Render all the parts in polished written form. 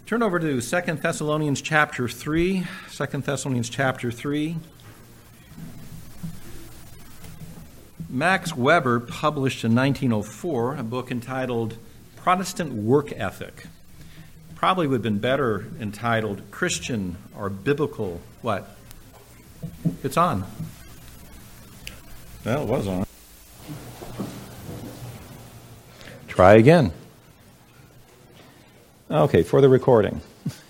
Turn over to 2 Thessalonians chapter 3. 2 Thessalonians chapter 3. Max Weber published in 1904 a book entitled Protestant Work Ethic. Probably would have been better entitled Christian or Biblical what? It's on. Well, it was on. Try again. Okay, for the recording.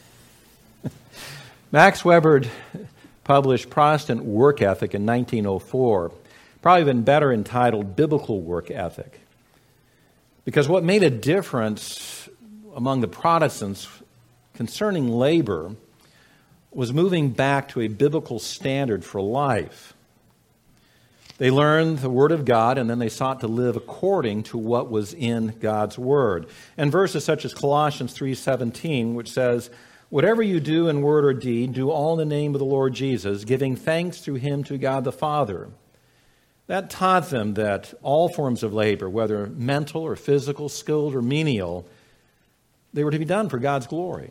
Max Weber published Protestant Work Ethic in 1904. Probably been better entitled Biblical Work Ethic. Because what made a difference among the Protestants concerning labor was moving back to a biblical standard for life. They learned the Word of God, and then they sought to live according to what was in God's Word. And verses such as Colossians 3:17, which says, "Whatever you do in word or deed, do all in the name of the Lord Jesus, giving thanks through him to God the Father." That taught them that all forms of labor, whether mental or physical, skilled or menial, they were to be done for God's glory.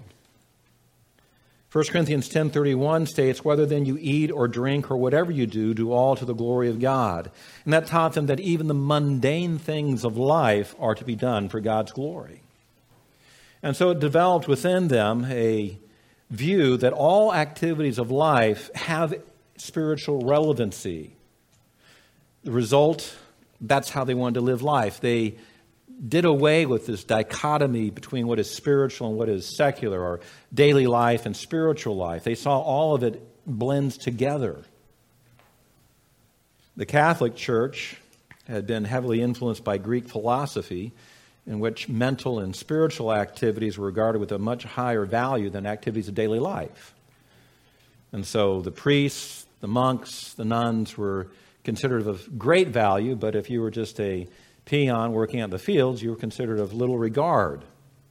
1 Corinthians 10:31 states, "Whether then you eat or drink or whatever you do all to the glory of God." And that taught them that even the mundane things of life are to be done for God's glory. And so it developed within them a view that all activities of life have spiritual relevancy. The result, that's how they wanted to live life. They did away with this dichotomy between what is spiritual and what is secular, or daily life and spiritual life. They saw all of it blends together. The Catholic Church had been heavily influenced by Greek philosophy, in which mental and spiritual activities were regarded with a much higher value than activities of daily life. And so the priests, the monks, the nuns were considered of great value, but if you were just a peon working out in the fields, you were considered of little regard.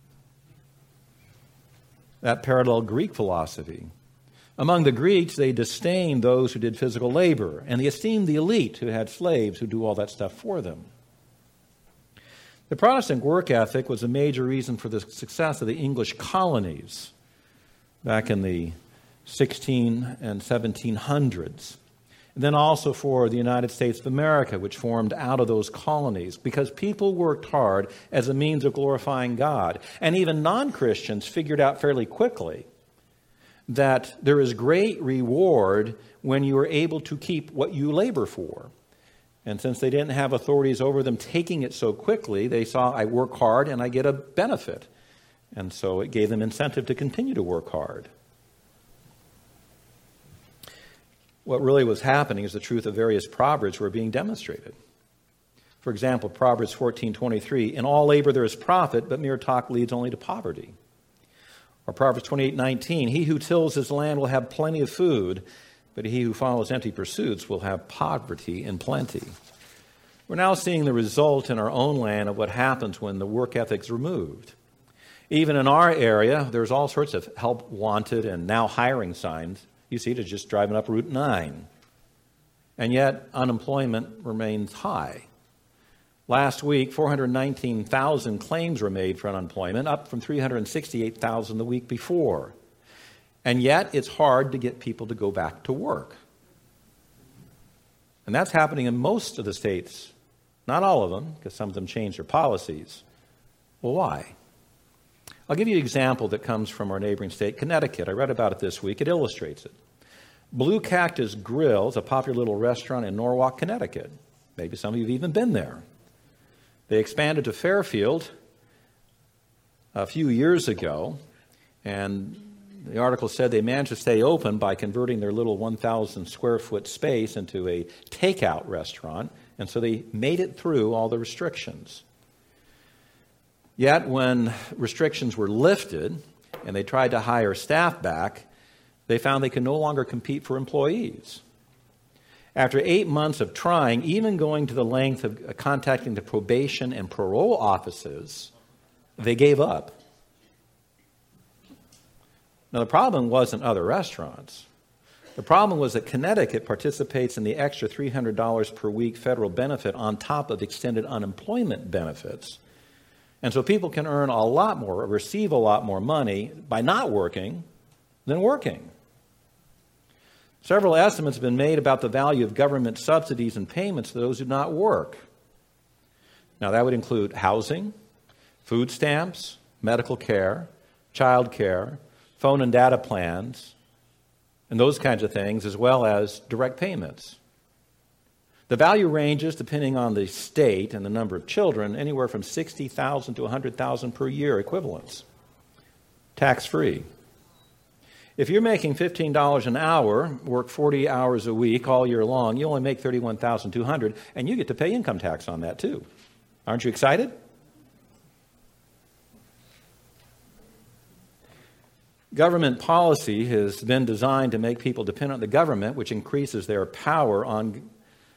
That paralleled Greek philosophy. Among the Greeks, they disdained those who did physical labor, and they esteemed the elite who had slaves who do all that stuff for them. The Protestant work ethic was a major reason for the success of the English colonies back in the 16 and 1700s. And then also for the United States of America, which formed out of those colonies, because people worked hard as a means of glorifying God. And even non-Christians figured out fairly quickly that there is great reward when you are able to keep what you labor for. And since they didn't have authorities over them taking it so quickly, they saw, I work hard and I get a benefit. And so it gave them incentive to continue to work hard. What really was happening is the truth of various proverbs were being demonstrated. For example, Proverbs 14:23, "In all labor there is profit, but mere talk leads only to poverty." Or Proverbs 28:19, "He who tills his land will have plenty of food, but he who follows empty pursuits will have poverty in plenty." We're now seeing the result in our own land of what happens when the work ethic is removed. Even in our area, there's all sorts of help wanted and now hiring signs. You see it just driving up Route 9. And yet, unemployment remains high. Last week, 419,000 claims were made for unemployment, up from 368,000 the week before. And yet, it's hard to get people to go back to work. And that's happening in most of the states. Not all of them, because some of them changed their policies. Well, why? I'll give you an example that comes from our neighboring state, Connecticut. I read about it this week. It illustrates it. Blue Cactus Grill is a popular little restaurant in Norwalk, Connecticut. Maybe some of you have even been there. They expanded to Fairfield a few years ago, and the article said they managed to stay open by converting their little 1,000 square foot space into a takeout restaurant, and so they made it through all the restrictions. Yet when restrictions were lifted and they tried to hire staff back, they found they could no longer compete for employees. After 8 months of trying, even going to the length of contacting the probation and parole offices, they gave up. Now, the problem wasn't other restaurants. The problem was that Connecticut participates in the extra $300 per week federal benefit on top of extended unemployment benefits. And so people can earn a lot more, or receive a lot more money by not working than working. Several estimates have been made about the value of government subsidies and payments to those who do not work. Now, that would include housing, food stamps, medical care, child care, phone and data plans, and those kinds of things, as well as direct payments. The value ranges, depending on the state and the number of children, anywhere from $60,000 to $100,000 per year equivalents, tax-free. If you're making $15 an hour, work 40 hours a week all year long, you only make $31,200, and you get to pay income tax on that too. Aren't you excited? Government policy has been designed to make people dependent on the government, which increases their power on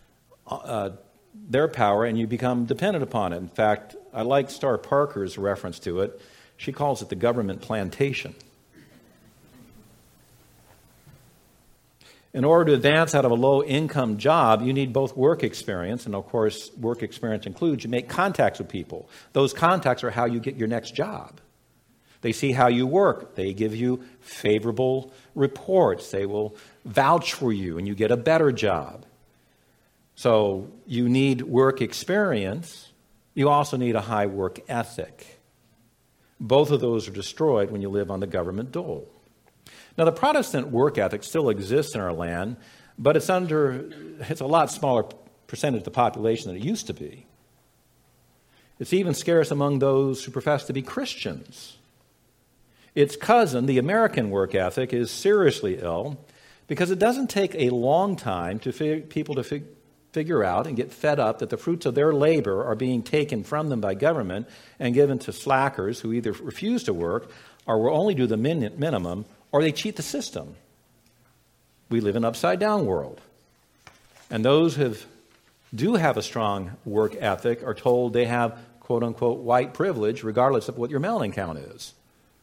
and you become dependent upon it. In fact, I like Star Parker's reference to it. She calls it the government plantation. In order to advance out of a low-income job, you need both work experience, and of course, work experience includes you make contacts with people. Those contacts are how you get your next job. They see how you work. They give you favorable reports. They will vouch for you, and you get a better job. So you need work experience. You also need a high work ethic. Both of those are destroyed when you live on the government dole. Now, the Protestant work ethic still exists in our land, but it's a lot smaller percentage of the population than it used to be. It's even scarce among those who profess to be Christians. Its cousin, the American work ethic, is seriously ill because it doesn't take a long time to people to figure out and get fed up that the fruits of their labor are being taken from them by government and given to slackers who either refuse to work or will only do the minimum, or they cheat the system. We live in an upside-down world. And those who do have a strong work ethic are told they have, quote-unquote, white privilege, regardless of what your mailing count is.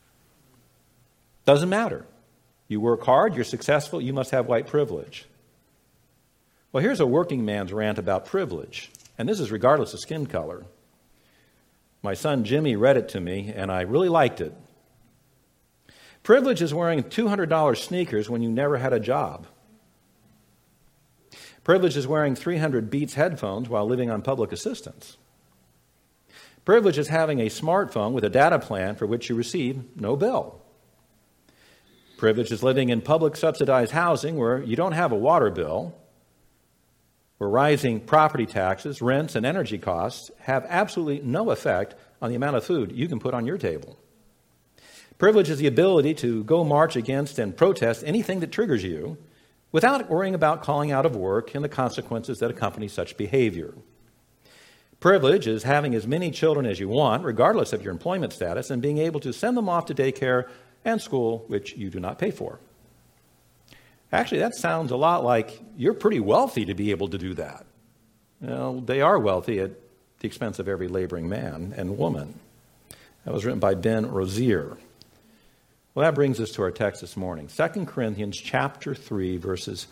Doesn't matter. You work hard, you're successful, you must have white privilege. Well, here's a working man's rant about privilege, and this is regardless of skin color. My son Jimmy read it to me, and I really liked it. Privilege is wearing $200 sneakers when you never had a job. Privilege is wearing 300 Beats headphones while living on public assistance. Privilege is having a smartphone with a data plan for which you receive no bill. Privilege is living in public subsidized housing where you don't have a water bill, where rising property taxes, rents, and energy costs have absolutely no effect on the amount of food you can put on your table. Privilege is the ability to go march against and protest anything that triggers you without worrying about calling out of work and the consequences that accompany such behavior. Privilege is having as many children as you want, regardless of your employment status, and being able to send them off to daycare and school, which you do not pay for. Actually, that sounds a lot like you're pretty wealthy to be able to do that. Well, they are wealthy at the expense of every laboring man and woman. That was written by Ben Rozier. Well, that brings us to our text this morning. 2 Corinthians chapter 3, verses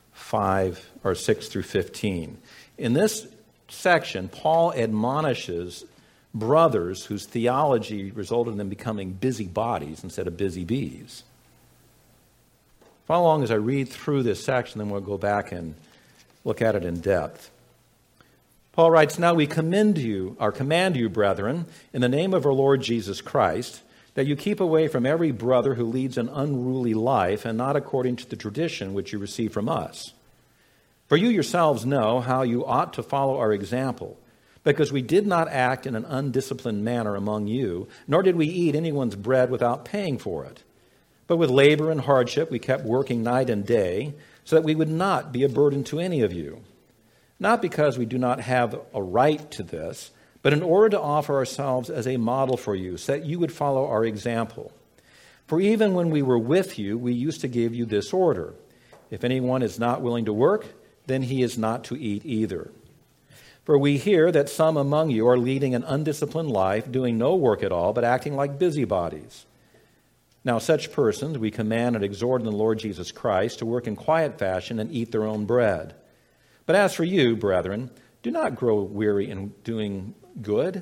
6 through 15. In this section, Paul admonishes brothers whose theology resulted in them becoming busybodies instead of busy bees. Follow along as I read through this section, then we'll go back and look at it in depth. Paul writes, "Now we command you, brethren, in the name of our Lord Jesus Christ, that you keep away from every brother who leads an unruly life and not according to the tradition which you received from us. For you yourselves know how you ought to follow our example, because we did not act in an undisciplined manner among you, nor did we eat anyone's bread without paying for it. But with labor and hardship we kept working night and day, so that we would not be a burden to any of you. Not because we do not have a right to this, but in order to offer ourselves as a model for you, so that you would follow our example. For even when we were with you, we used to give you this order: if anyone is not willing to work, then he is not to eat either. For we hear that some among you are leading an undisciplined life, doing no work at all, but acting like busybodies. Now such persons we command and exhort in the Lord Jesus Christ to work in quiet fashion and eat their own bread. But as for you, brethren, do not grow weary in doing good.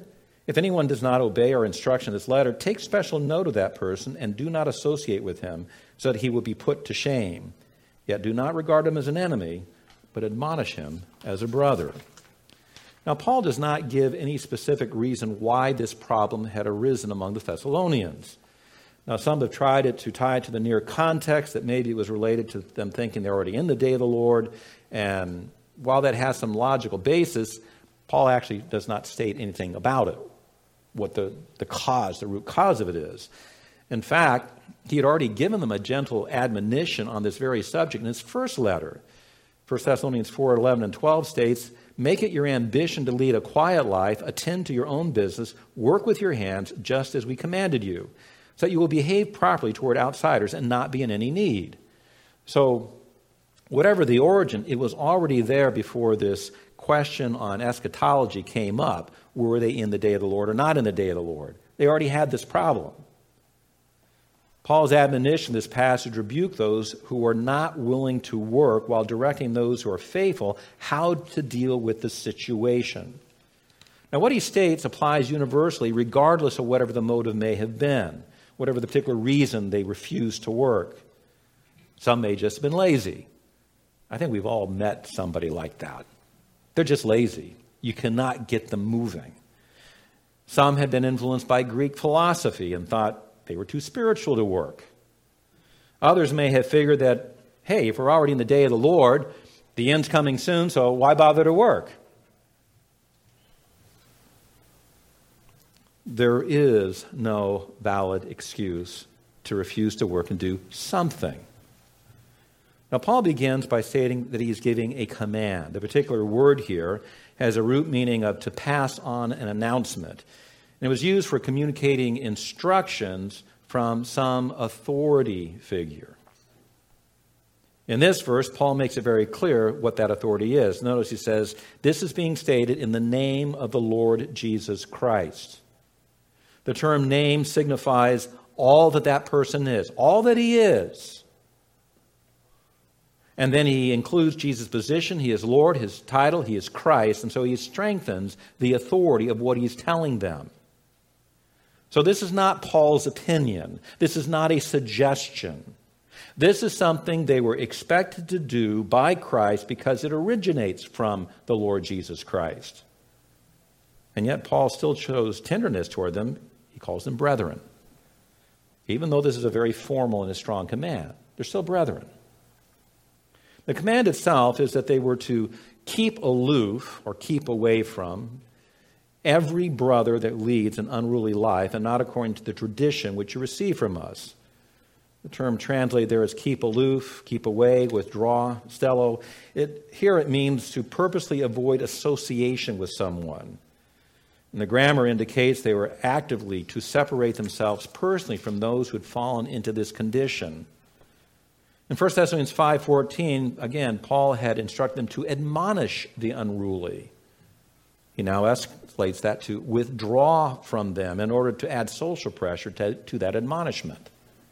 If anyone does not obey our instruction in this letter, take special note of that person and do not associate with him, so that he will be put to shame. Yet do not regard him as an enemy, but admonish him as a brother. Now, Paul does not give any specific reason why this problem had arisen among the Thessalonians. Now, some have tried to tie it to the near context, that maybe it was related to them thinking they're already in the day of the Lord. And while that has some logical basis, Paul actually does not state anything about it, what the root cause of it is. In fact, he had already given them a gentle admonition on this very subject in his first letter. 1 Thessalonians 4:11 and 12 states, "Make it your ambition to lead a quiet life, attend to your own business, work with your hands, just as we commanded you, so that you will behave properly toward outsiders and not be in any need." So, whatever the origin, it was already there before this question on eschatology came up. Were they in the day of the Lord or not in the day of the Lord? They already had this problem. Paul's admonition in this passage rebuked those who are not willing to work, while directing those who are faithful how to deal with the situation. Now, what he states applies universally, regardless of whatever the motive may have been, whatever the particular reason they refused to work. Some may just have been lazy. I think we've all met somebody like that. They're just lazy. You cannot get them moving. Some had been influenced by Greek philosophy and thought they were too spiritual to work. Others may have figured that, hey, if we're already in the day of the Lord, the end's coming soon, so why bother to work? There is no valid excuse to refuse to work and do something. Now, Paul begins by stating that he's giving a command. The particular word here has a root meaning of to pass on an announcement. And it was used for communicating instructions from some authority figure. In this verse, Paul makes it very clear what that authority is. Notice he says, this is being stated in the name of the Lord Jesus Christ. The term name signifies all that person is, all that he is. And then he includes Jesus' position. He is Lord, his title, he is Christ. And so he strengthens the authority of what he's telling them. So this is not Paul's opinion. This is not a suggestion. This is something they were expected to do by Christ because it originates from the Lord Jesus Christ. And yet Paul still shows tenderness toward them. He calls them brethren. Even though this is a very formal and a strong command, they're still brethren. The command itself is that they were to keep aloof or keep away from every brother that leads an unruly life and not according to the tradition which you receive from us. The term translated there is keep aloof, keep away, withdraw, stello. Here it means to purposely avoid association with someone. And the grammar indicates they were actively to separate themselves personally from those who had fallen into this condition. In 1 Thessalonians 5:14, again, Paul had instructed them to admonish the unruly. He now escalates that to withdraw from them in order to add social pressure to that admonishment.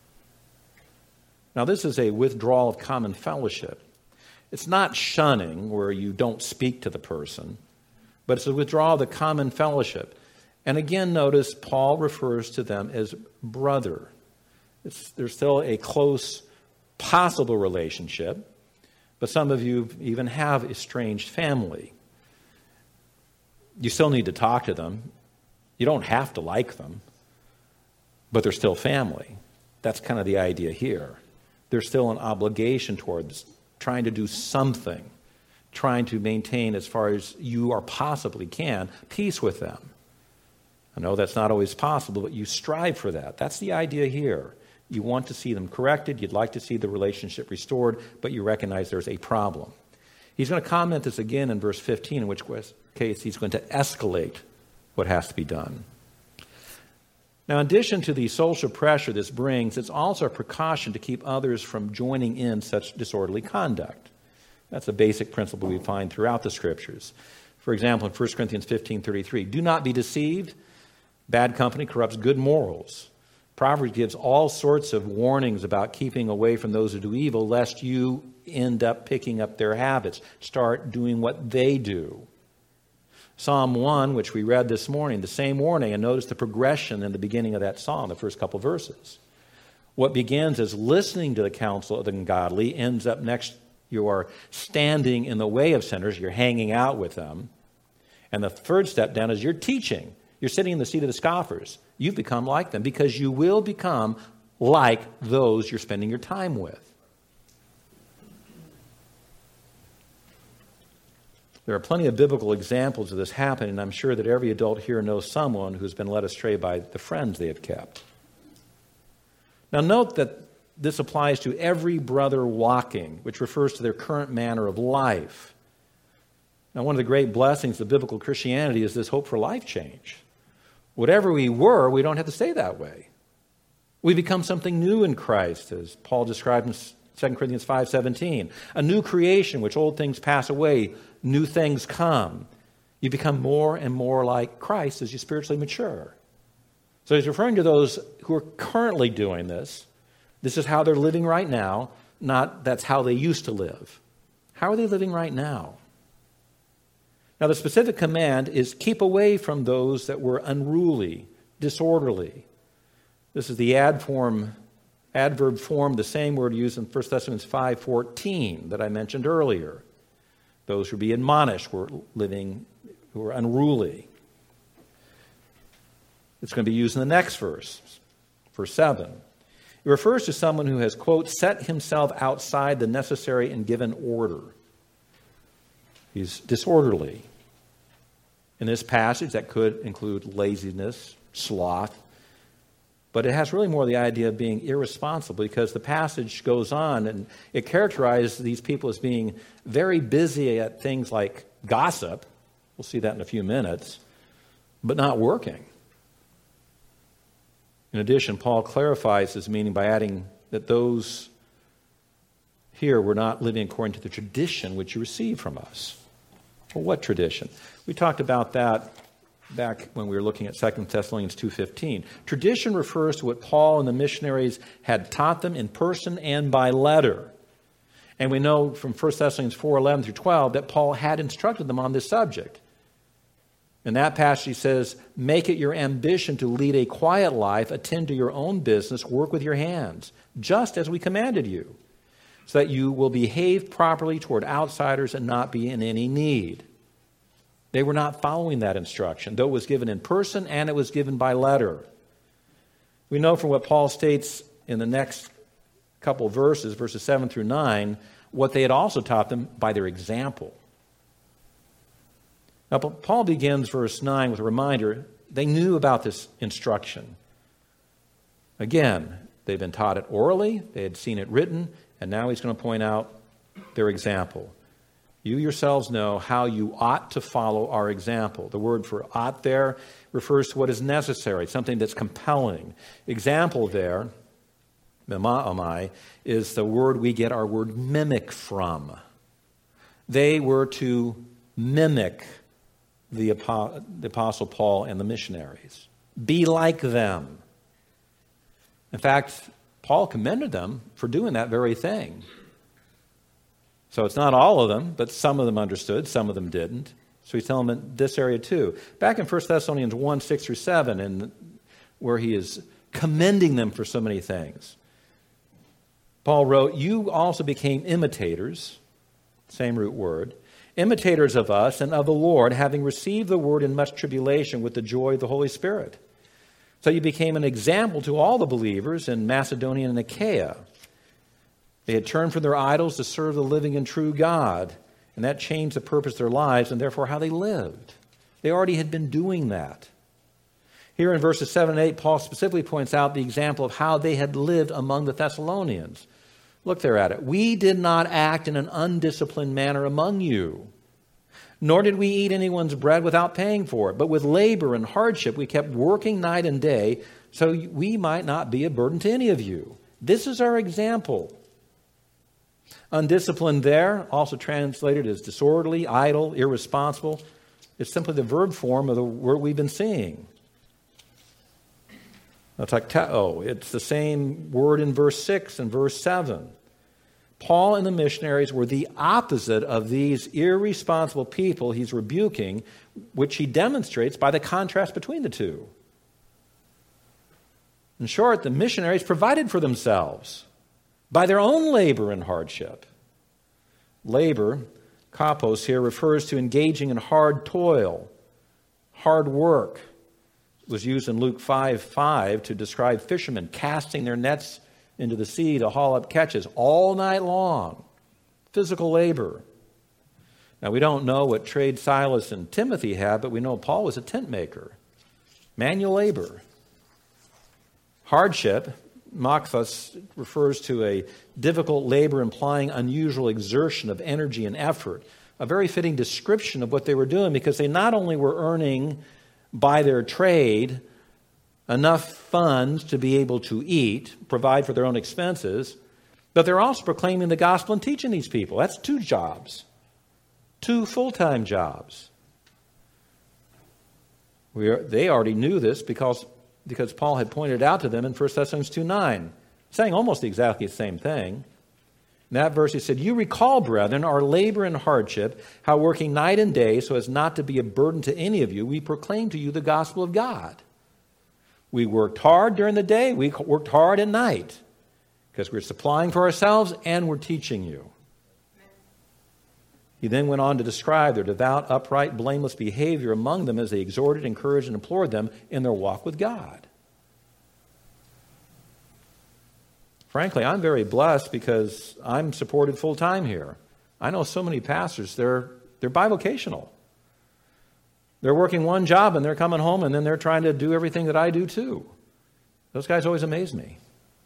Now, this is a withdrawal of common fellowship. It's not shunning where you don't speak to the person, but it's a withdrawal of the common fellowship. And again, notice Paul refers to them as brother. There's still a close possible relationship, but some of you even have estranged family. You still need to talk to them. You don't have to like them, but they're still family. That's kind of the idea here. There's still an obligation towards trying to do something, trying to maintain as far as you are possibly can, peace with them. I know that's not always possible, but you strive for that. That's the idea here. You want to see them corrected. You'd like to see the relationship restored, but you recognize there's a problem. He's going to comment this again in verse 15, in which case he's going to escalate what has to be done. Now, in addition to the social pressure this brings, it's also a precaution to keep others from joining in such disorderly conduct. That's a basic principle we find throughout the Scriptures. For example, in 1 Corinthians 15:33, do not be deceived. Bad company corrupts good morals. Proverbs gives all sorts of warnings about keeping away from those who do evil, lest you end up picking up their habits, start doing what they do. Psalm 1, which we read this morning, the same warning, and notice the progression in the beginning of that psalm, the first couple verses. What begins as listening to the counsel of the ungodly ends up next, you are standing in the way of sinners, you're hanging out with them. And the third step down is you're teaching. You're sitting in the seat of the scoffers. You've become like them because you will become like those you're spending your time with. There are plenty of biblical examples of this happening, and I'm sure that every adult here knows someone who's been led astray by the friends they have kept. Now note that this applies to every brother walking, which refers to their current manner of life. Now, one of the great blessings of biblical Christianity is this hope for life change. Whatever we were, we don't have to stay that way. We become something new in Christ, as Paul described in 2 Corinthians 5:17. A new creation, which old things pass away, new things come. You become more and more like Christ as you spiritually mature. So he's referring to those who are currently doing this. This is how they're living right now, not that's how they used to live. How are they living right now? Now, the specific command is keep away from those that were unruly, disorderly. This is the adverb form, the same word used in 1 Thessalonians 5:14 that I mentioned earlier. Those who be admonished were living, who were unruly. It's going to be used in the next verse, verse 7. It refers to someone who has, quote, set himself outside the necessary and given order. He's disorderly. In this passage, that could include laziness, sloth, but it has really more the idea of being irresponsible because the passage goes on and it characterizes these people as being very busy at things like gossip. We'll see that in a few minutes, but not working. In addition, Paul clarifies his meaning by adding that those here were not living according to the tradition which you received from us. Well, what tradition? We talked about that back when we were looking at 2 Thessalonians 2:15. Tradition refers to what Paul and the missionaries had taught them in person and by letter. And we know from 1 Thessalonians 4:11 through 12 that Paul had instructed them on this subject. In that passage he says, make it your ambition to lead a quiet life, attend to your own business, work with your hands, just as we commanded you, so that you will behave properly toward outsiders and not be in any need. They were not following that instruction, though it was given in person and it was given by letter. We know from what Paul states in the next couple of verses, verses 7 through 9, what they had also taught them by their example. Now, Paul begins verse 9 with a reminder they knew about this instruction. Again, they've been taught it orally, they had seen it written, and now he's going to point out their example. You yourselves know how you ought to follow our example. The word for ought there refers to what is necessary, something that's compelling. Example there, mimamai, is the word we get our word mimic from. They were to mimic the Apostle Paul and the missionaries. Be like them. In fact, Paul commended them for doing that very thing. So it's not all of them, but some of them understood, some of them didn't. So he's telling them in this area too. Back in 1 Thessalonians 1, 6 through 7, and where he is commending them for so many things, Paul wrote, you also became imitators, same root word, imitators of us and of the Lord, having received the word in much tribulation with the joy of the Holy Spirit. So you became an example to all the believers in Macedonia and Achaia. They had turned from their idols to serve the living and true God, and that changed the purpose of their lives and therefore how they lived. They already had been doing that. Here in verses 7 and 8, Paul specifically points out the example of how they had lived among the Thessalonians. Look there at it. We did not act in an undisciplined manner among you, nor did we eat anyone's bread without paying for it, but with labor and hardship we kept working night and day so we might not be a burden to any of you. This is our example. Undisciplined there, also translated as disorderly, idle, irresponsible. It's simply the verb form of the word we've been seeing. Taktao. It's the same word in verse 6 and verse 7. Paul and the missionaries were the opposite of these irresponsible people he's rebuking, which he demonstrates by the contrast between the two. In short, the missionaries provided for themselves by their own labor and hardship. Labor, kapos here, refers to engaging in hard toil, hard work. It was used in Luke 5:5 to describe fishermen casting their nets into the sea to haul up catches all night long. Physical labor. Now, we don't know what trade Silas and Timothy had, but we know Paul was a tent maker. Manual labor. Hardship, makthos, refers to a difficult labor implying unusual exertion of energy and effort. A very fitting description of what they were doing, because they not only were earning by their trade enough funds to be able to eat, provide for their own expenses, but they're also proclaiming the gospel and teaching these people. That's 2 jobs, 2 full-time jobs. They already knew this because Paul had pointed out to them in 1 Thessalonians 2:9, saying almost exactly the same thing. In that verse he said, "You recall, brethren, our labor and hardship, how working night and day so as not to be a burden to any of you, we proclaim to you the gospel of God. We worked hard during the day, we worked hard at night, because we're supplying for ourselves and we're teaching you." He then went on to describe their devout, upright, blameless behavior among them as they exhorted, encouraged, and implored them in their walk with God. Frankly, I'm very blessed because I'm supported full-time here. I know so many pastors, they're bivocational. They're working one job and they're coming home and then they're trying to do everything that I do too. Those guys always amaze me.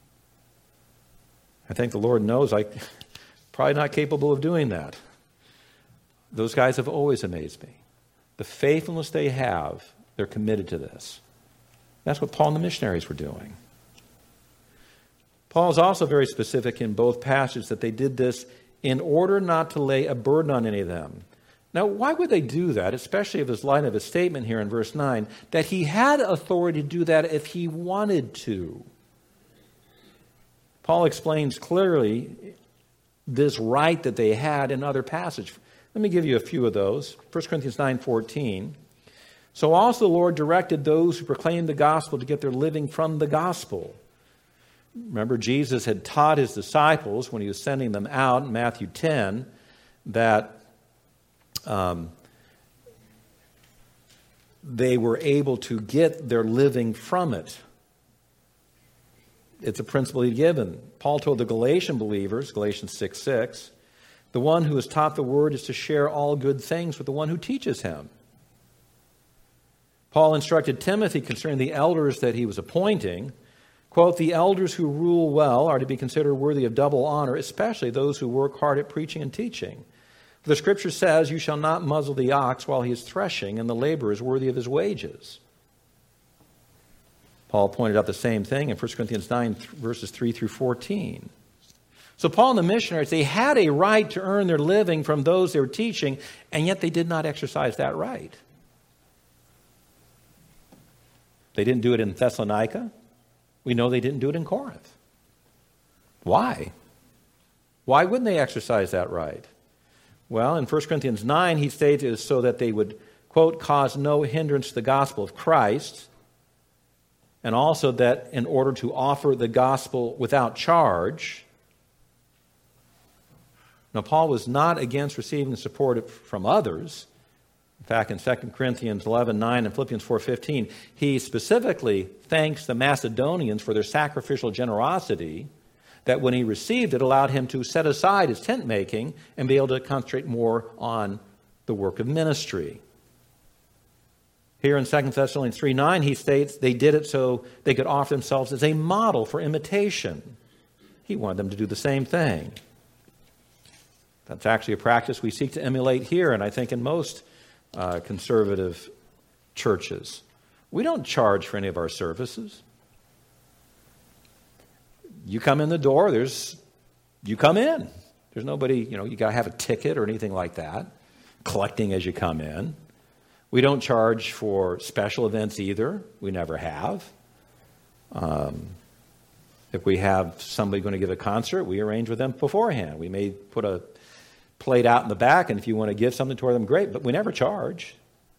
I think the Lord knows I'm probably not capable of doing that. Those guys have always amazed me. The faithfulness they have, they're committed to this. That's what Paul and the missionaries were doing. Paul is also very specific in both passages that they did this in order not to lay a burden on any of them. Now, why would they do that, especially in this line of his statement here in verse 9, that he had authority to do that if he wanted to? Paul explains clearly this right that they had in other passages. Let me give you a few of those. 1 Corinthians 9:14. "So also the Lord directed those who proclaim the gospel to get their living from the gospel." Remember, Jesus had taught his disciples when he was sending them out in Matthew 10 that they were able to get their living from it. It's a principle he'd given. Paul told the Galatian believers, Galatians 6:6, "The one who has taught the word is to share all good things with the one who teaches him." Paul instructed Timothy concerning the elders that he was appointing, quote, "The elders who rule well are to be considered worthy of double honor, especially those who work hard at preaching and teaching. For the scripture says, 'You shall not muzzle the ox while he is threshing, and the laborer is worthy of his wages.'" Paul pointed out the same thing in 1 Corinthians 9, verses 3 through 14. So Paul and the missionaries, they had a right to earn their living from those they were teaching, and yet they did not exercise that right. They didn't do it in Thessalonica. We know they didn't do it in Corinth. Why? Why wouldn't they exercise that right? Well, in 1 Corinthians 9, he states it is so that they would, quote, "cause no hindrance to the gospel of Christ," and also that in order to offer the gospel without charge. Now, Paul was not against receiving support from others. In fact, in 2 Corinthians 11:9 and Philippians 4:15, he specifically thanks the Macedonians for their sacrificial generosity, that when he received it, allowed him to set aside his tent making and be able to concentrate more on the work of ministry. Here in 2 Thessalonians 3:9, he states they did it so they could offer themselves as a model for imitation. He wanted them to do the same thing. That's actually a practice we seek to emulate here, and I think in most conservative churches. We don't charge for any of our services. You come in the door, you come in. There's nobody, you got to have a ticket or anything like that, collecting as you come in. We don't charge for special events either. We never have. If we have somebody going to give a concert, we arrange with them beforehand. We may put a plate out in the back, and if you want to give something to them, great, but we never charge.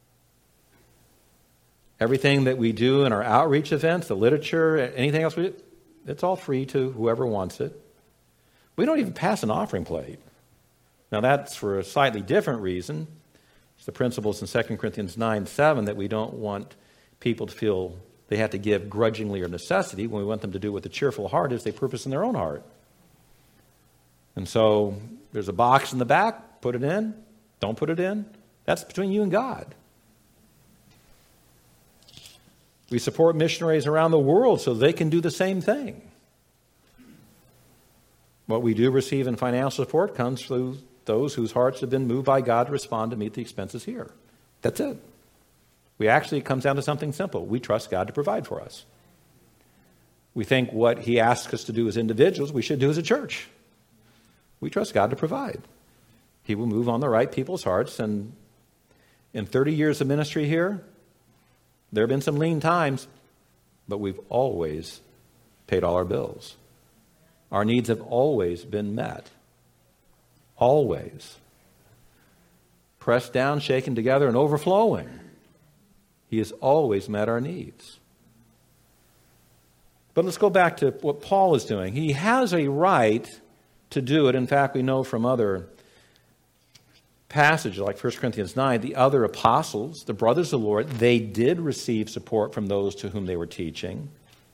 Everything that we do in our outreach events, the literature, anything else we do, it's all free to whoever wants it. We don't even pass an offering plate. Now that's for a slightly different reason. It's the principles in 2 Corinthians 9:7 that we don't want people to feel they have to give grudgingly or necessity. When we want them to do with a cheerful heart as they purpose in their own heart. And so there's a box in the back, put it in, don't put it in. That's between you and God. We support missionaries around the world so they can do the same thing. What we do receive in financial support comes through those whose hearts have been moved by God to respond to meet the expenses here. That's it. It comes down to something simple. We trust God to provide for us. We think what He asks us to do as individuals, we should do as a church. We trust God to provide. He will move on the right people's hearts. And in 30 years of ministry here, there have been some lean times, but we've always paid all our bills. Our needs have always been met. Always. Pressed down, shaken together, and overflowing. He has always met our needs. But let's go back to what Paul is doing. He has a right to do it. In fact, we know from other passages like 1 Corinthians 9, the other apostles, the brothers of the Lord, they did receive support from those to whom they were teaching.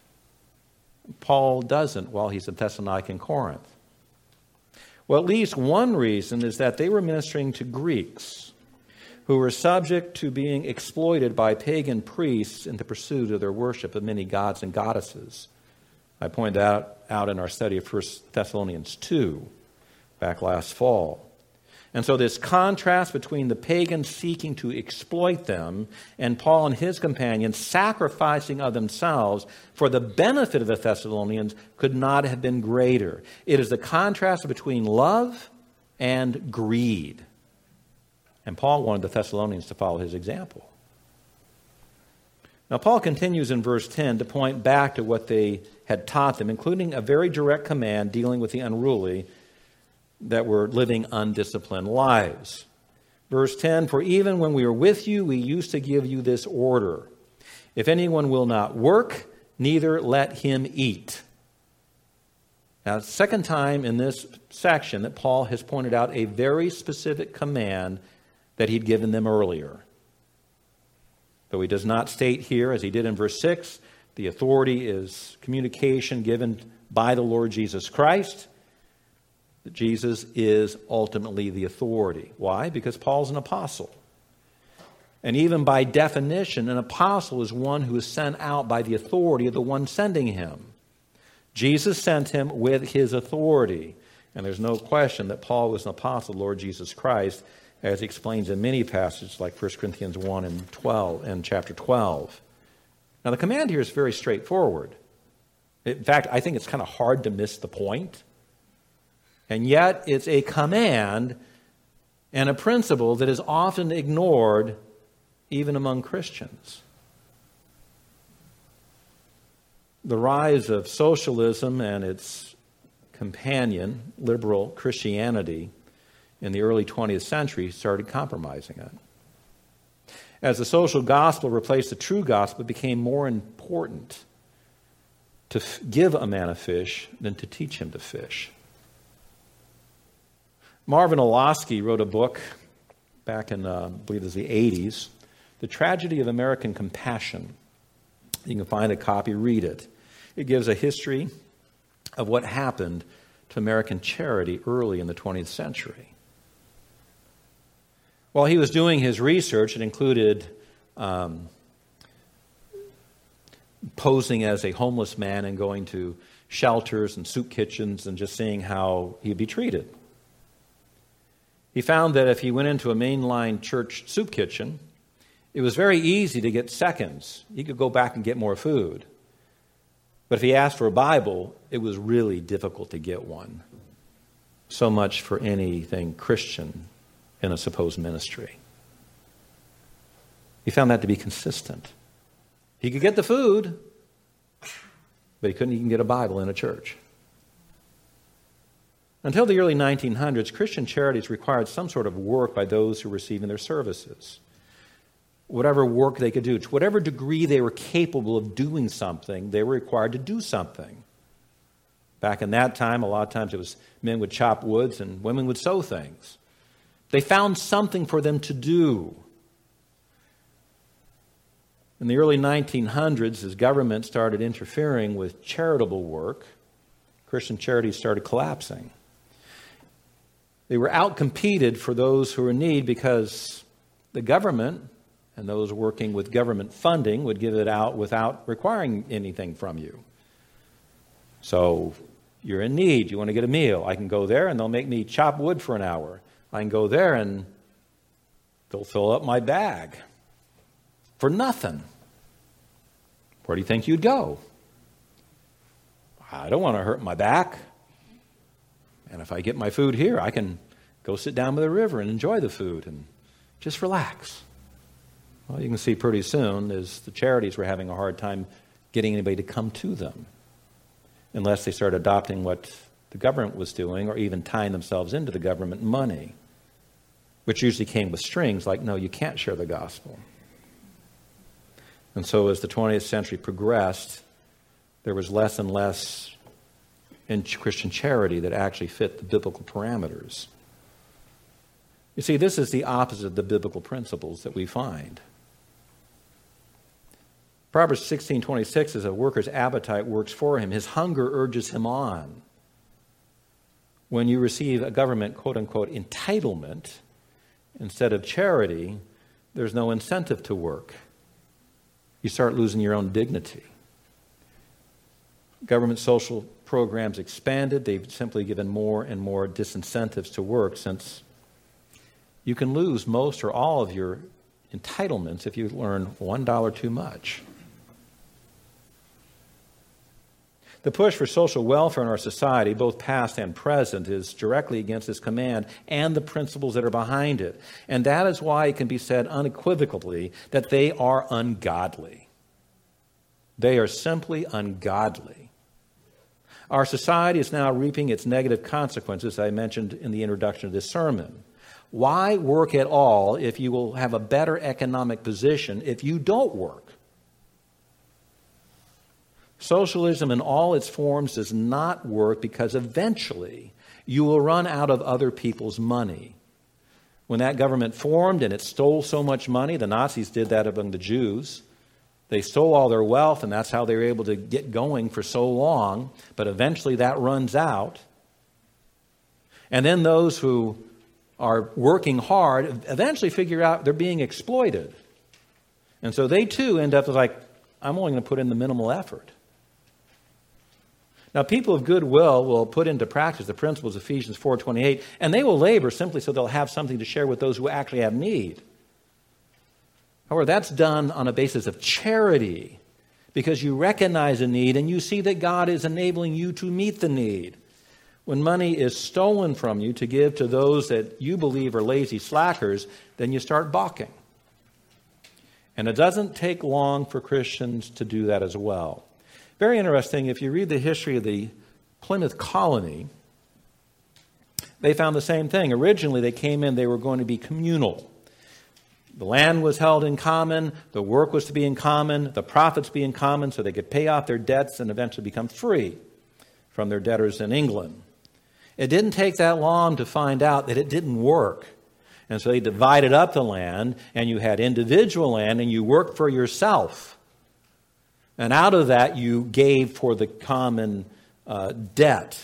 Paul doesn't while he's in Thessalonica and Corinth. Well, at least one reason is that they were ministering to Greeks who were subject to being exploited by pagan priests in the pursuit of their worship of many gods and goddesses. I pointed that out in our study of 1 Thessalonians 2 back last fall. And so this contrast between the pagans seeking to exploit them and Paul and his companions sacrificing of themselves for the benefit of the Thessalonians could not have been greater. It is the contrast between love and greed. And Paul wanted the Thessalonians to follow his example. Now, Paul continues in verse 10 to point back to what they had taught them, including a very direct command dealing with the unruly that were living undisciplined lives. Verse 10, for even when we were with you, we used to give you this order. If anyone will not work, neither let him eat. Now, it's the second time in this section that Paul has pointed out a very specific command that he'd given them earlier. Though he does not state here, as he did in verse 6, the authority is communication given by the Lord Jesus Christ. That Jesus is ultimately the authority. Why? Because Paul's an apostle. And even by definition, an apostle is one who is sent out by the authority of the one sending him. Jesus sent him with his authority. And there's no question that Paul was an apostle of the Lord Jesus Christ, as he explains in many passages like 1 Corinthians 1 and 12 and chapter 12. Now, the command here is very straightforward. In fact, I think it's kind of hard to miss the point. And yet, it's a command and a principle that is often ignored even among Christians. The rise of socialism and its companion, liberal Christianity, in the early 20th century started compromising it. As the social gospel replaced the true gospel, it became more important to give a man a fish than to teach him to fish. Marvin Olasky wrote a book back in, I believe it was the 80s, The Tragedy of American Compassion. You can find a copy, read it. It gives a history of what happened to American charity early in the 20th century. While he was doing his research, it included posing as a homeless man and going to shelters and soup kitchens and just seeing how he'd be treated. He found that if he went into a mainline church soup kitchen, it was very easy to get seconds. He could go back and get more food. But if he asked for a Bible, it was really difficult to get one. So much for anything Christian in a supposed ministry. He found that to be consistent. He could get the food, but he couldn't even get a Bible in a church. Until the early 1900s, Christian charities required some sort of work by those who were receiving their services. Whatever work they could do, to whatever degree they were capable of doing something, they were required to do something. Back in that time, a lot of times it was men would chop woods and women would sew things. They found something for them to do. In the early 1900s, as government started interfering with charitable work, Christian charities started collapsing. They were outcompeted for those who were in need because the government and those working with government funding would give it out without requiring anything from you. So you're in need. You want to get a meal. I can go there and they'll make me chop wood for an hour. I can go there and they'll fill up my bag for nothing. Where do you think you'd go? I don't want to hurt my back. And if I get my food here, I can go sit down by the river and enjoy the food and just relax. Well, you can see pretty soon as the charities were having a hard time getting anybody to come to them unless they started adopting what the government was doing or even tying themselves into the government money, which usually came with strings like, no, you can't share the gospel. And so as the 20th century progressed, there was less and less in Christian charity that actually fit the biblical parameters. You see, this is the opposite of the biblical principles that we find. Proverbs 16:26 says, a worker's appetite works for him. His hunger urges him on. When you receive a government, quote-unquote, entitlement instead of charity, there's no incentive to work. You start losing your own dignity. Government social programs expanded. They've simply given more and more disincentives to work, since you can lose most or all of your entitlements if you earn $1 too much. The push for social welfare in our society, both past and present, is directly against this command and the principles that are behind it. And that is why it can be said unequivocally that they are ungodly. They are simply ungodly. Our society is now reaping its negative consequences, I mentioned in the introduction of this sermon. Why work at all if you will have a better economic position if you don't work? Socialism in all its forms does not work because eventually you will run out of other people's money. When that government formed and it stole so much money, the Nazis did that among the Jews. They stole all their wealth, and that's how they were able to get going for so long. But eventually that runs out. And then those who are working hard eventually figure out they're being exploited. And so they too end up like, I'm only going to put in the minimal effort. Now, people of goodwill will put into practice the principles of Ephesians 4:28, and they will labor simply so they'll have something to share with those who actually have need. However, that's done on a basis of charity, because you recognize a need and you see that God is enabling you to meet the need. When money is stolen from you to give to those that you believe are lazy slackers, then you start balking. And it doesn't take long for Christians to do that as well. Very interesting, if you read the history of the Plymouth colony, they found the same thing. Originally, they came in, they were going to be communal. The land was held in common, the work was to be in common, the profits be in common, so they could pay off their debts and eventually become free from their debtors in England. It didn't take that long to find out that it didn't work. And so they divided up the land, and you had individual land, and you worked for yourself. And out of that, you gave for the common debt.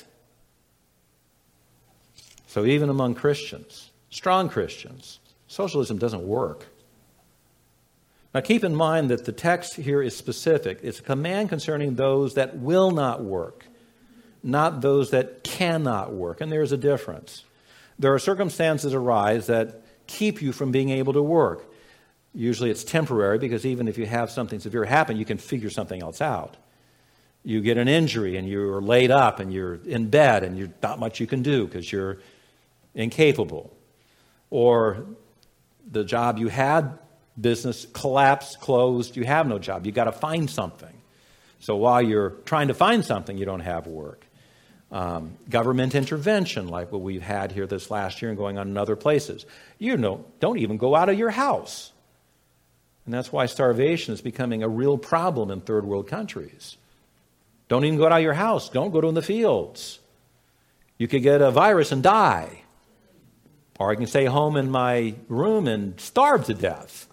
So even among Christians, strong Christians, socialism doesn't work. Now keep in mind that the text here is specific. It's a command concerning those that will not work, not those that cannot work. And there's a difference. There are circumstances arise that keep you from being able to work. Usually it's temporary, because even if you have something severe happen, you can figure something else out. You get an injury and you're laid up and you're in bed and you're not much you can do because you're incapable. Or the job you had, business collapsed, closed, you have no job. You've got to find something. So while you're trying to find something, you don't have work. Government intervention, like what we've had here this last year and going on in other places. Don't even go out of your house. And that's why starvation is becoming a real problem in third world countries. Don't even go out of your house. Don't go to the fields. You could get a virus and die. Or I can stay home in my room and starve to death.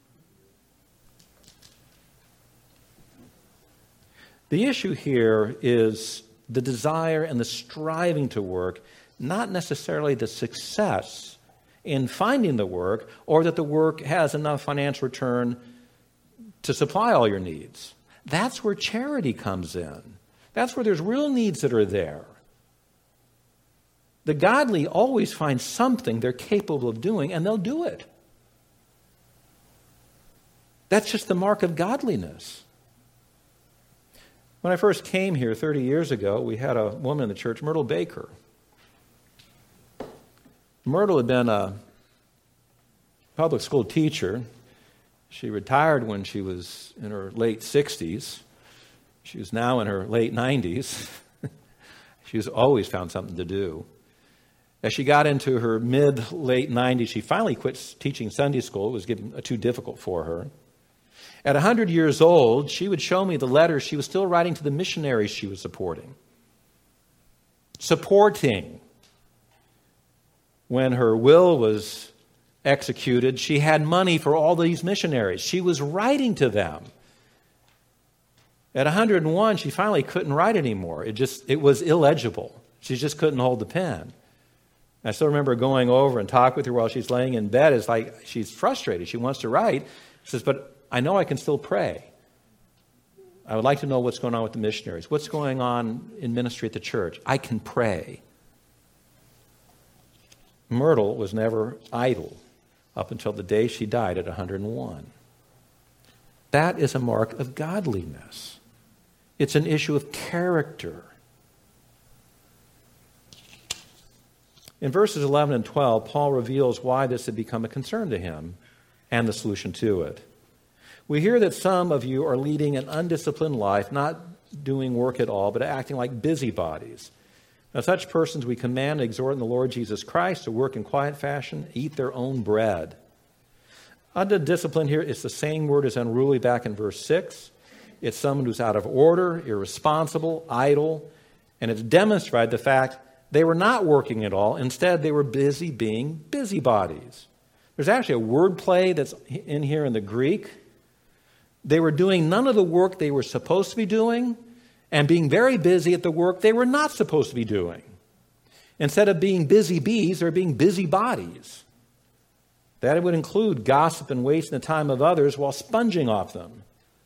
The issue here is the desire and the striving to work, not necessarily the success in finding the work or that the work has enough financial return to supply all your needs. That's where charity comes in. That's where there's real needs that are there. The godly always find something they're capable of doing, and they'll do it. That's just the mark of godliness. When I first came here 30 years ago, we had a woman in the church, Myrtle Baker. Myrtle had been a public school teacher. She retired when she was in her late 60s. She was now in her late 90s. She's always found something to do. As she got into her mid-late 90s, she finally quit teaching Sunday school. It was getting too difficult for her. At 100 years old, she would show me the letters she was still writing to the missionaries she was supporting. When her will was executed, she had money for all these missionaries. She was writing to them. At 101, she finally couldn't write anymore. It was illegible. She just couldn't hold the pen. I still remember going over and talking with her while she's laying in bed. It's like she's frustrated. She wants to write. She says, but I know I can still pray. I would like to know what's going on with the missionaries. What's going on in ministry at the church? I can pray. Myrtle was never idle up until the day she died at 101. That is a mark of godliness. It's an issue of character. In verses 11 and 12, Paul reveals why this had become a concern to him and the solution to it. We hear that some of you are leading an undisciplined life, not doing work at all, but acting like busybodies. Now, such persons we command and exhort in the Lord Jesus Christ to work in quiet fashion, eat their own bread. Undisciplined here is the same word as unruly back in verse 6. It's someone who's out of order, irresponsible, idle, and it's demonstrated the fact they were not working at all. Instead, they were busy being busybodies. There's actually a word play that's in here in the Greek. They were doing none of the work they were supposed to be doing and being very busy at the work they were not supposed to be doing. Instead of being busy bees, they're being busybodies. That would include gossip and wasting the time of others while sponging off them.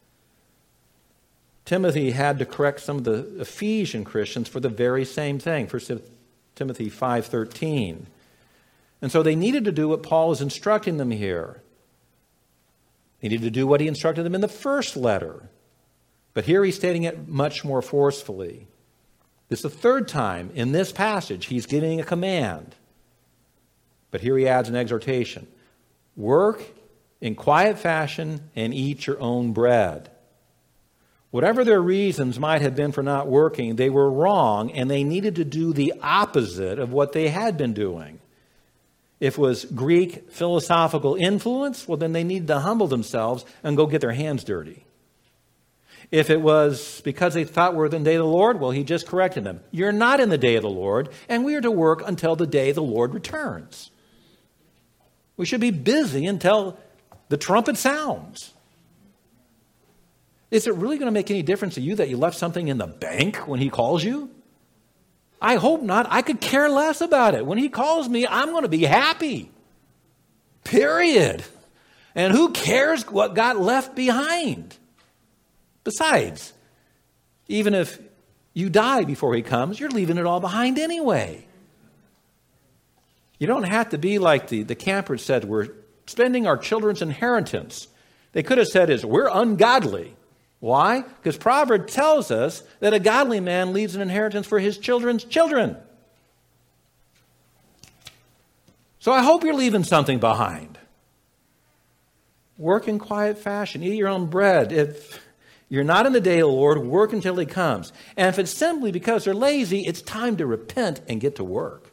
Timothy had to correct some of the Ephesian Christians for the very same thing, 1 Timothy 5:13. And so they needed to do what Paul is instructing them here. They needed to do what he instructed them in the first letter. But here he's stating it much more forcefully. This is the third time in this passage he's giving a command. But here he adds an exhortation. Work in quiet fashion and eat your own bread. Whatever their reasons might have been for not working, they were wrong, and they needed to do the opposite of what they had been doing. If it was Greek philosophical influence, well, then they needed to humble themselves and go get their hands dirty. If it was because they thought we're in the day of the Lord, well, he just corrected them. You're not in the day of the Lord, and we are to work until the day the Lord returns. We should be busy until the trumpet sounds. Is it really going to make any difference to you that you left something in the bank when he calls you? I hope not. I could care less about it. When he calls me, I'm going to be happy. Period. And who cares what got left behind? Besides, even if you die before he comes, you're leaving it all behind anyway. You don't have to be like the camper said, we're spending our children's inheritance. They could have said is, we're ungodly. Why? Because Proverbs tells us that a godly man leaves an inheritance for his children's children. So I hope you're leaving something behind. Work in quiet fashion. Eat your own bread. You're not in the day of the Lord. Work until he comes. And if it's simply because they're lazy, it's time to repent and get to work.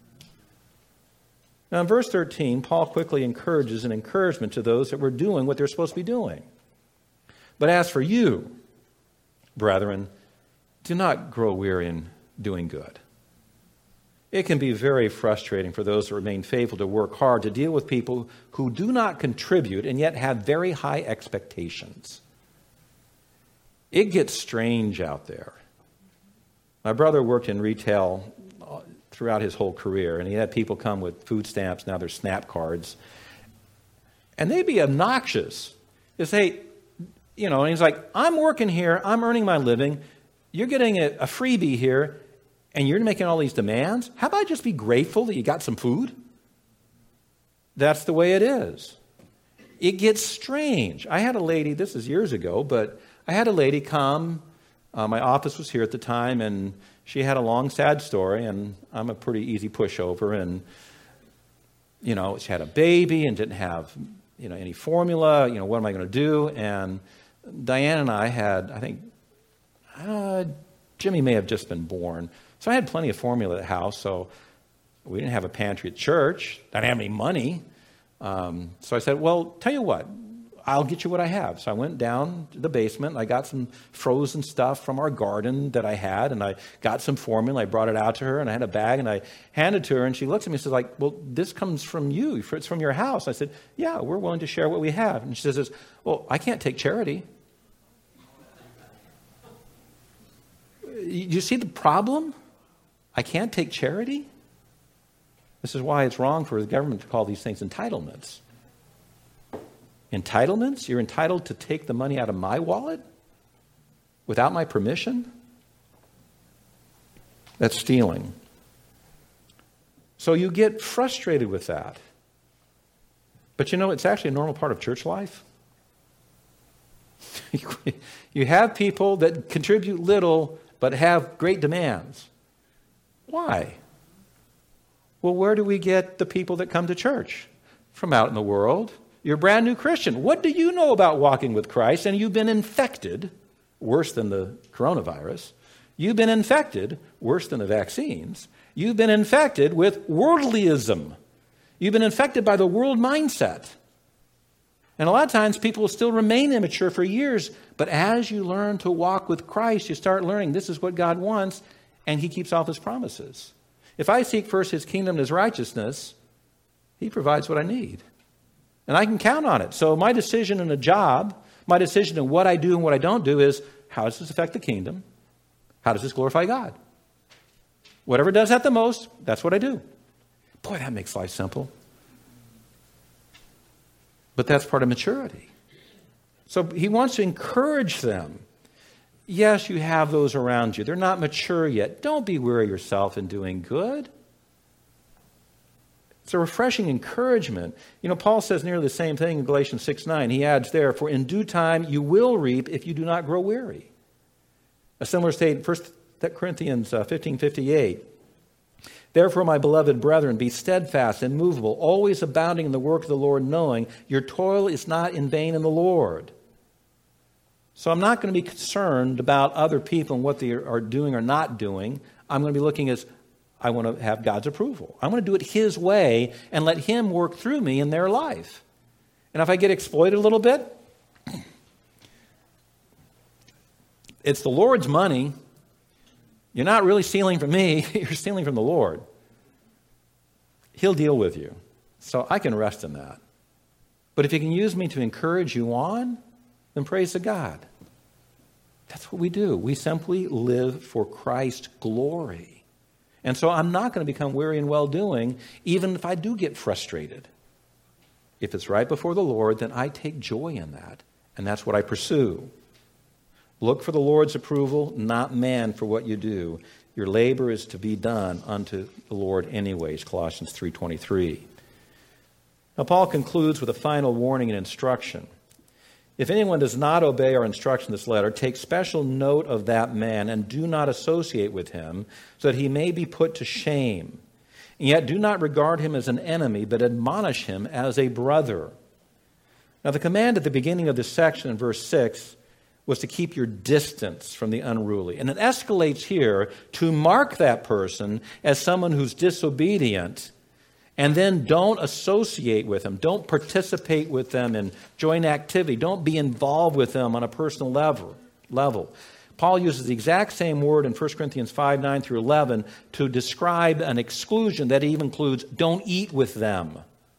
Now, in verse 13, Paul quickly encourages an encouragement to those that were doing what they're supposed to be doing. But as for you, brethren, do not grow weary in doing good. It can be very frustrating for those that remain faithful to work hard to deal with people who do not contribute and yet have very high expectations. It gets strange out there. My brother worked in retail throughout his whole career, and he had people come with food stamps, now they're SNAP cards, and they'd be obnoxious. They say, and he's like, I'm working here, I'm earning my living, you're getting a freebie here, and you're making all these demands? How about I just be grateful that you got some food? That's the way it is. It gets strange. I had a lady, this is years ago, but I had a lady come, my office was here at the time, and she had a long, sad story, and I'm a pretty easy pushover, and, she had a baby and didn't have, any formula, what am I going to do? And Diane and I had, I think, Jimmy may have just been born. So I had plenty of formula at the house, so we didn't have a pantry at church. I didn't have any money. So I said, well, tell you what, I'll get you what I have. So I went down to the basement, and I got some frozen stuff from our garden that I had, and I got some formula. I brought it out to her, and I had a bag, and I handed it to her, and she looks at me and says, well, this comes from you. It's from your house. I said, yeah, we're willing to share what we have. And she says, well, I can't take charity. You see the problem? I can't take charity? This is why it's wrong for the government to call these things entitlements. Entitlements? You're entitled to take the money out of my wallet without my permission? That's stealing. So you get frustrated with that. But it's actually a normal part of church life. You have people that contribute little but have great demands. Why? Well, where do we get the people that come to church? From out in the world. You're a brand new Christian. What do you know about walking with Christ? And you've been infected, worse than the coronavirus. You've been infected, worse than the vaccines. You've been infected with worldlyism. You've been infected by the world mindset. And a lot of times people will still remain immature for years, but as you learn to walk with Christ, you start learning this is what God wants, and he keeps all his promises. If I seek first his kingdom and his righteousness, he provides what I need. And I can count on it. So my decision in a job, my decision in what I do and what I don't do is, how does this affect the kingdom? How does this glorify God? Whatever does that the most, that's what I do. Boy, that makes life simple. But that's part of maturity. So he wants to encourage them. Yes, you have those around you. They're not mature yet. Don't be weary yourself in doing good. It's a refreshing encouragement. Paul says nearly the same thing in Galatians 6:9. He adds there, for in due time you will reap if you do not grow weary. A similar statement, 1 Corinthians 15:58. Therefore, my beloved brethren, be steadfast, immovable, always abounding in the work of the Lord, knowing your toil is not in vain in the Lord. So I'm not going to be concerned about other people and what they are doing or not doing. I'm going to be looking as I want to have God's approval. I want to do it his way and let him work through me in their life. And if I get exploited a little bit, it's the Lord's money. You're not really stealing from me. You're stealing from the Lord. He'll deal with you. So I can rest in that. But if he can use me to encourage you on, then praise to God. That's what we do. We simply live for Christ's glory. And so I'm not going to become weary in well-doing, even if I do get frustrated. If it's right before the Lord, then I take joy in that. And that's what I pursue. Look for the Lord's approval, not man for what you do. Your labor is to be done unto the Lord anyways, Colossians 3:23. Now, Paul concludes with a final warning and instruction. If anyone does not obey our instruction in this letter, take special note of that man and do not associate with him, so that he may be put to shame. And yet do not regard him as an enemy, but admonish him as a brother. Now, the command at the beginning of this section in verse 6 was to keep your distance from the unruly. And it escalates here to mark that person as someone who's disobedient, and then don't associate with them. Don't participate with them in joint activity. Don't be involved with them on a personal level. Paul uses the exact same word in 1 Corinthians 5, 9 through 11 to describe an exclusion that even includes don't eat with them.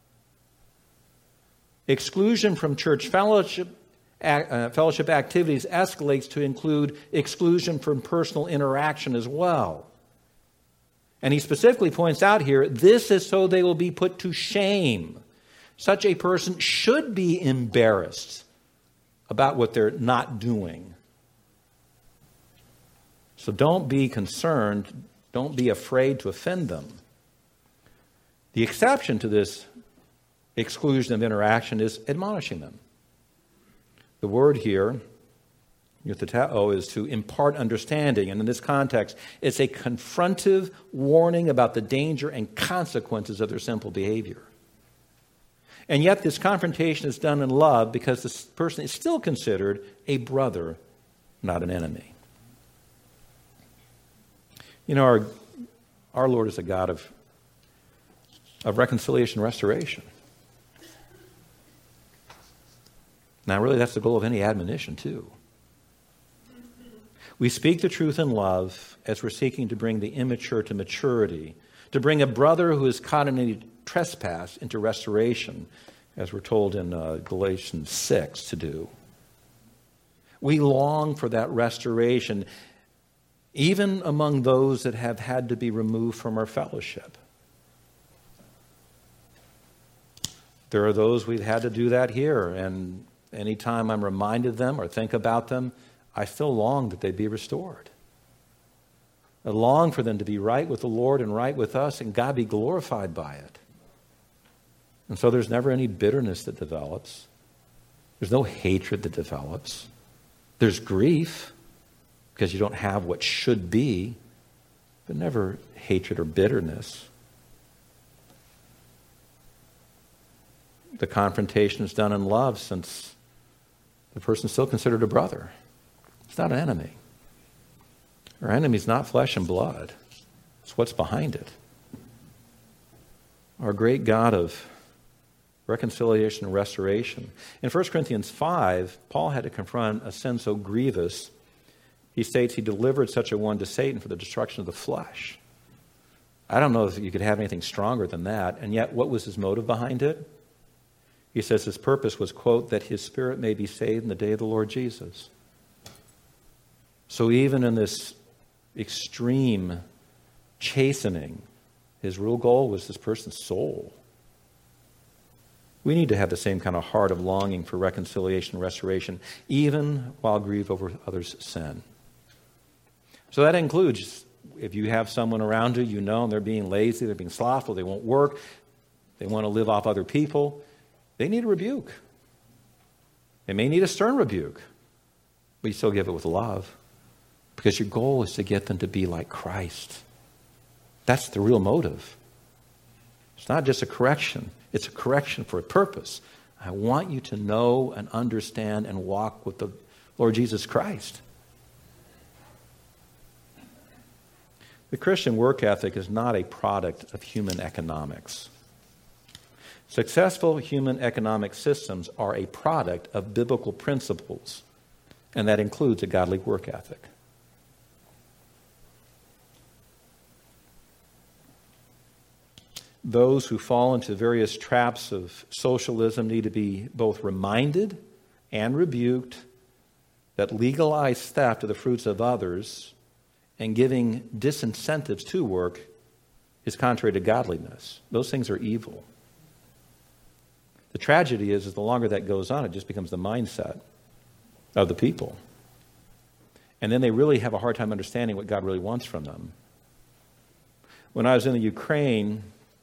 Exclusion from church fellowship activities escalates to include exclusion from personal interaction as well. And he specifically points out here, this is so they will be put to shame. Such a person should be embarrassed about what they're not doing. So don't be concerned, don't be afraid to offend them. The exception to this exclusion of interaction is admonishing them. The word here, eutheteo, is to impart understanding. And in this context, it's a confrontive warning about the danger and consequences of their sinful behavior. And yet this confrontation is done in love because this person is still considered a brother, not an enemy. You know, our Lord is a God of reconciliation and restoration. Now, really, that's the goal of any admonition, too. We speak the truth in love as we're seeking to bring the immature to maturity, to bring a brother who is caught in any trespass into restoration, as we're told in Galatians 6 to do. We long for that restoration, even among those that have had to be removed from our fellowship. There are those we've had to do that here, and anytime I'm reminded of them or think about them, I still long that they be restored. I long for them to be right with the Lord and right with us, and God be glorified by it. And so there's never any bitterness that develops. There's no hatred that develops. There's grief, because you don't have what should be, but never hatred or bitterness. The confrontation is done in love, since the person is still considered a brother. It's not an enemy. Our enemy is not flesh and blood. It's what's behind it. Our great God of reconciliation and restoration. In 1 Corinthians 5, Paul had to confront a sin so grievous. He states he delivered such a one to Satan for the destruction of the flesh. I don't know if you could have anything stronger than that. And yet, what was his motive behind it? He says his purpose was, quote, that his spirit may be saved in the day of the Lord Jesus. So even in this extreme chastening, his real goal was this person's soul. We need to have the same kind of heart of longing for reconciliation and restoration, even while grieve over others' sin. So that includes if you have someone around you, you know, and they're being lazy, they're being slothful, they won't work, they want to live off other people, they need a rebuke. They may need a stern rebuke, but you still give it with love, because your goal is to get them to be like Christ. That's the real motive. It's not just a correction. It's a correction for a purpose. I want you to know and understand and walk with the Lord Jesus Christ. The Christian work ethic is not a product of human economics. Successful human economic systems are a product of biblical principles, and that includes a godly work ethic. Those who fall into various traps of socialism need to be both reminded and rebuked that legalized theft of the fruits of others and giving disincentives to work is contrary to godliness. Those things are evil. The tragedy is the longer that goes on, it just becomes the mindset of the people. And then they really have a hard time understanding what God really wants from them. When I was in the Ukraine,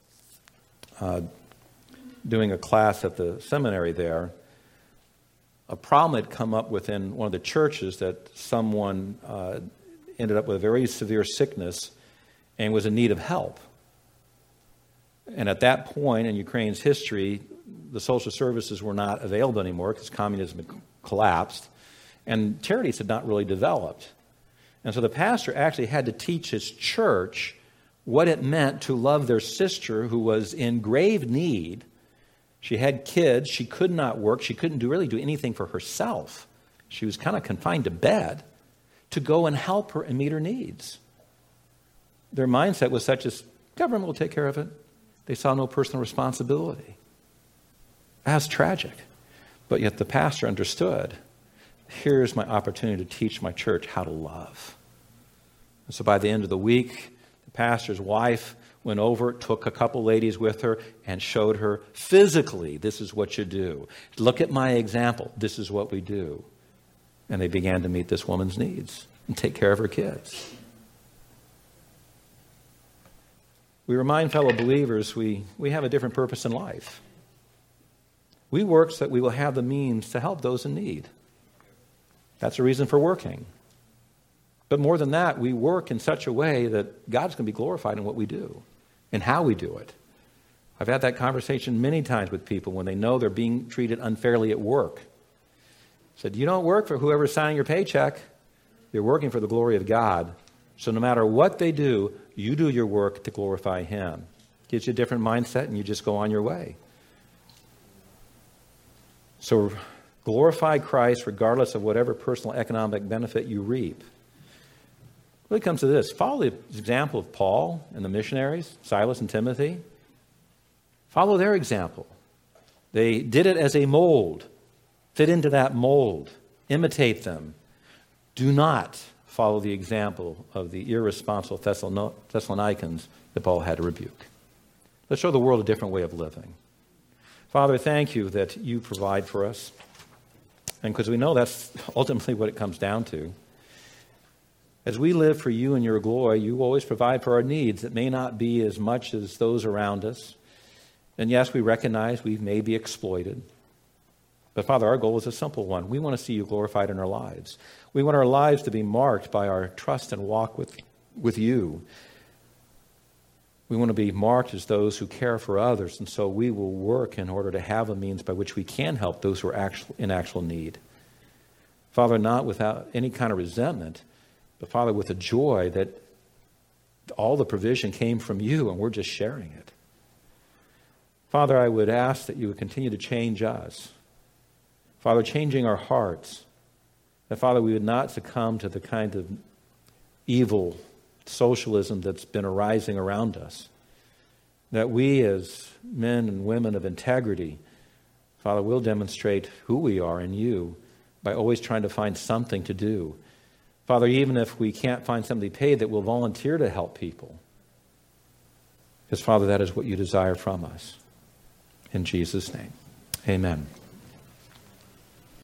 doing a class at the seminary there, a problem had come up within one of the churches that someone ended up with a very severe sickness and was in need of help. And at that point in Ukraine's history, the social services were not available anymore because communism had collapsed. And charities had not really developed. And so the pastor actually had to teach his church what it meant to love their sister who was in grave need. She had kids. She could not work. She couldn't really do anything for herself. She was kind of confined to bed, to go and help her and meet her needs. Their mindset was such as, government will take care of it. They saw no personal responsibility. That's tragic. But yet the pastor understood, here's my opportunity to teach my church how to love. And so by the end of the week, the pastor's wife went over, took a couple ladies with her, and showed her physically, this is what you do. Look at my example. This is what we do. And they began to meet this woman's needs and take care of her kids. We remind fellow believers we have a different purpose in life. We work so that we will have the means to help those in need. That's a reason for working. But more than that, we work in such a way that God's going to be glorified in what we do and how we do it. I've had that conversation many times with people when they know they're being treated unfairly at work. I said, you don't work for whoever's signing your paycheck. You're working for the glory of God. So no matter what they do, you do your work to glorify Him. Gives you a different mindset and you just go on your way. So glorify Christ regardless of whatever personal economic benefit you reap. It really comes to this. Follow the example of Paul and the missionaries, Silas and Timothy. Follow their example. They did it as a mold. Fit into that mold. Imitate them. Do not follow the example of the irresponsible Thessalonians that Paul had to rebuke. Let's show the world a different way of living. Father, thank you that you provide for us. And because we know that's ultimately what it comes down to. As we live for you and your glory, you always provide for our needs. It may not be as much as those around us. And yes, we recognize we may be exploited. But Father, our goal is a simple one. We want to see you glorified in our lives. We want our lives to be marked by our trust and walk with you. We want to be marked as those who care for others, and so we will work in order to have a means by which we can help those who are in actual need. Father, not without any kind of resentment, but Father, with a joy that all the provision came from you and we're just sharing it. Father, I would ask that you would continue to change us. Father, changing our hearts. That, Father, we would not succumb to the kind of evil socialism that's been arising around us. That we as men and women of integrity, Father, will demonstrate who we are in you by always trying to find something to do. Father, even if we can't find somebody paid, that we'll volunteer to help people. Because, Father, that is what you desire from us. In Jesus' name, amen.